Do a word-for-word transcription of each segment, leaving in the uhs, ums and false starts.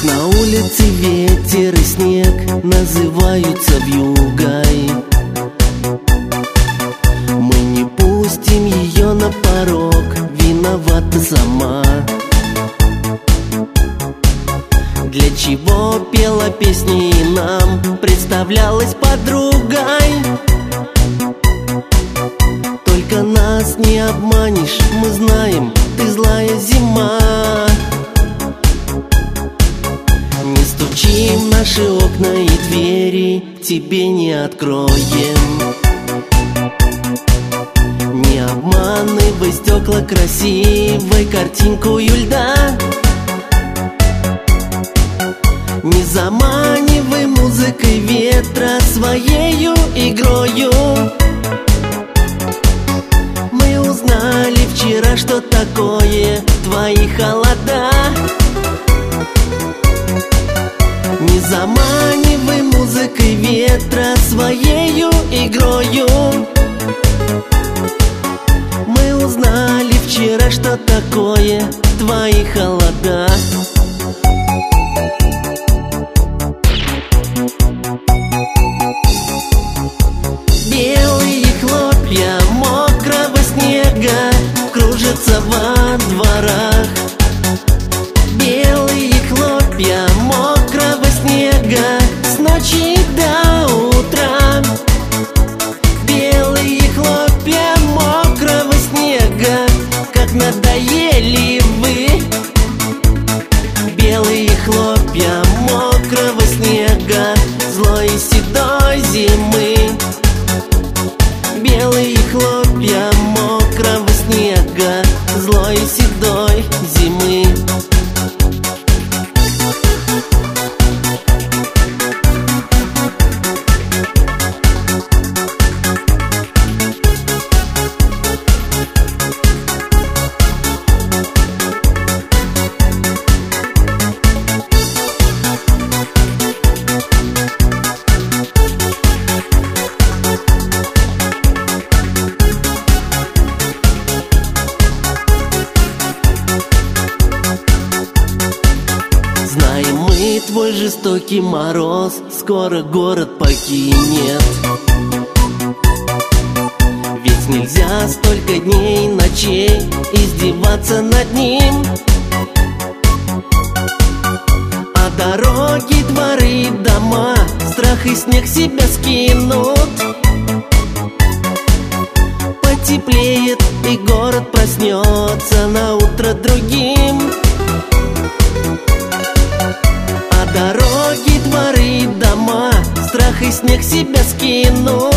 На улице ветер и снег называются вьюгой. Мы не пустим ее на порог, виновата сама. Для чего пела песни и нам представлялась подругой? Только нас не обманешь, мы знаем, ты злая зима. Не стучи в наши окна и двери, тебе не откроем. Не обманывай стекла красивой картинкою льда. Не заманивай музыкой ветра своею игрою. Мы узнали вчера, что такое твои холода. Не заманивай музыкой ветра своею игрою. Мы узнали вчера, что такое твои холода. Белые хлопья мокрого снега кружатся во дворах. Белые хлопья мокрого снега с ночи до утра. Белые хлопья мокрого снега, как надоели вы. Белые хлопья мокрого снега злой и седой зимы. Белые хлопья мокрого снега злой и седой зимы. Знаем мы твой жестокий мороз, скоро город покинет. Ведь нельзя столько дней и ночей издеваться над ним. А дороги, дворы, дома страх и снег себя скинут. Потеплеет и город проснется на утро другим. Дороги, дворы, дома страх и снег себя скинут.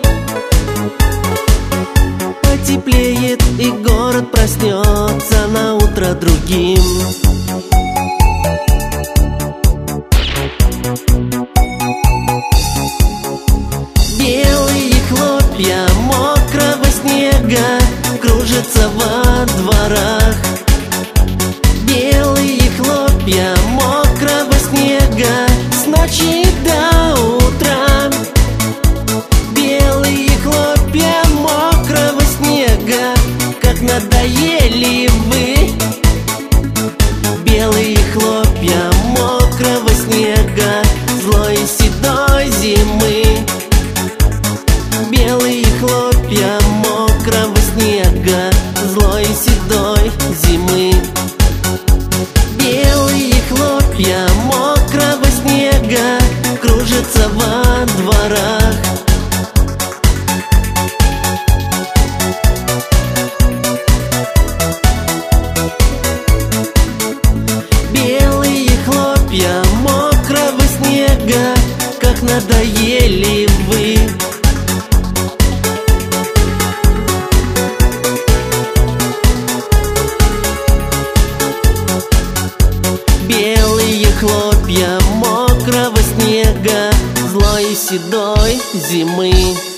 Потеплеет и город проснется на утро другим. Белые хлопья мокрого снега кружатся во дворах. Белые хлопья мокрого снега с ночи до утра. Белые хлопья мокрого снега, как надоели вы. Белые хлопья мокрого снега злой и седой зимы. Белые хлопья мокрого снега злой и седой зимы. Белые хлопья мокрого снега кружатся во дворах. Белые хлопья мокрого снега, как надоели вы. Белые хлопья мокрого снега злой и седой зимы.